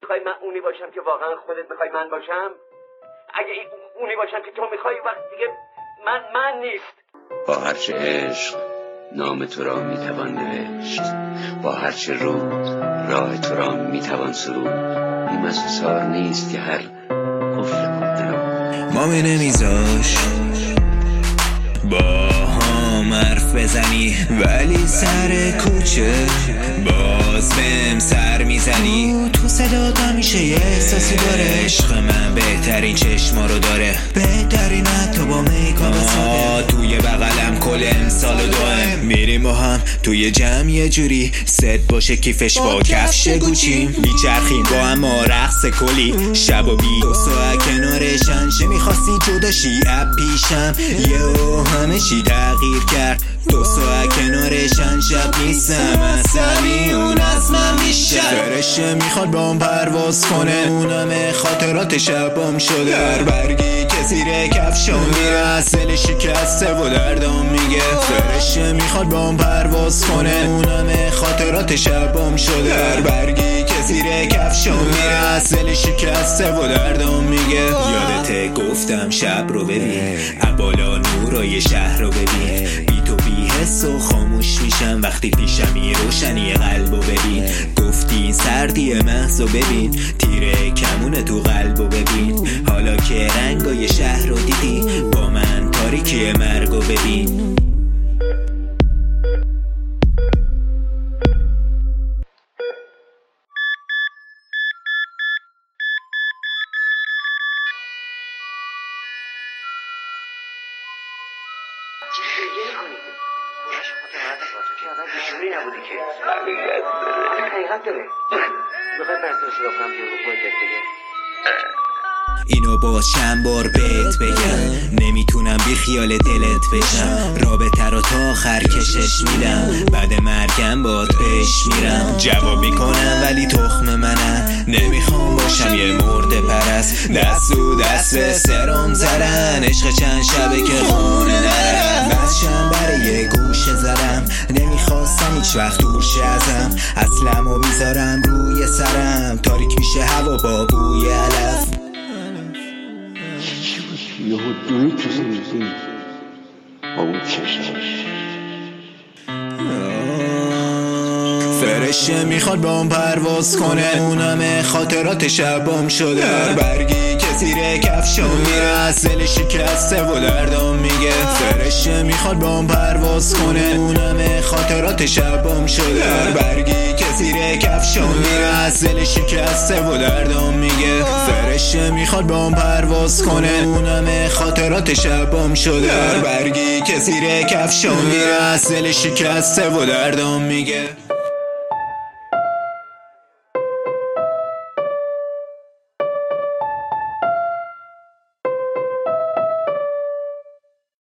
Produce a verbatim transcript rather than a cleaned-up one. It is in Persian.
میخوای من اونی باشم که واقعا خودت میخوای من باشم؟ اگه اونی باشم که تو میخوای وقت دیگه من من نیست. با هرچه عشق نام تو را میتوان نوشت، با هرچه رود راه تو را میتوان سرود. بیم از حصار نیست که هر قفل کنده را ما می نمیذاش با هم حرف بزنی، ولی سر کوچه باز بهم سر میزنی. تو صدات همیشه یه احساسی داره، عشق من بهترین چشما رو داره، بهترین حتی با میکاپ ساده. توی بغلم کل امسال و دائم میریم با هم توی جمع یه جوری ست باشه کیفش با کفش گوچیم، میچرخیم با هم رقص کلی شب و بی دو ساعت کنارشن. چه میخواستی جداشی اب پیشم، یهو همه چی تغییر کرد. دو ساعت کنارشن شب نیستم اصلی اون از من میشه. فرشه میخواد با هم پرواز کنه، اونم خاطرات شبام شده. در برگی که زیر کفشم میره اصل شکسته و دردام میگه. فرشه میخواد با هم پرواز کنه، اونم خاطرات شبام شده. در برگی که زیر کفشم میره اصل شکسته و دردام میگه. یادت گفتم شب رو ببین، ابالا نورای شهر رو ببین. بی تو بی حس و خاموش میشم وقتی پیشمی روشنی قلبو ببین. گفتی سردی محضو ببین، تیره کمون تو قلبو ببین. حالا که رنگای شهر رو دیدی، با من تاریکی مرگو ببین. گریه کنید بورش متمرد با تو که آدم بیشوری نبودی که حقیقت داره حقیقت داره بخوای برسه صدا کنم که رو باید بگه. اینو باز چند بار بهت بگم، نمیتونم بی خیال دلت بشم. رابطه رو تا آخر کشش میدم، بعد مرگم باد پیش میرم. جواب میکنم ولی تخم منم، نمیخوام باشم یه مرده پرست. دست و دست سرم زدن، عشق چند شبه که خونه نرم. بسشم برای یه گوشه زدم، نمیخواستم هیچ وقت دوشه ازم. اصلمو میذارم روی سرم، تاریک میشه هوا با بوی علف. یهو دوی کسی با اون چشمش. فرشه میخواد با هم پرواز کنه، اونم خاطرات شبام شده. در برگی که زیر کفشم میره اصل شکسته و دردام میگه. فرشه میخواد با هم پرواز کنه، اونم خاطرات شبام شده. در برگی که زیر کفشم میره اصل شکسته و دردام میگه. فرشه میخواد با هم پرواز کنه، اونم خاطرات شبام شده. در برگی که زیر کفشم میره اصل شکسته و دردام میگه.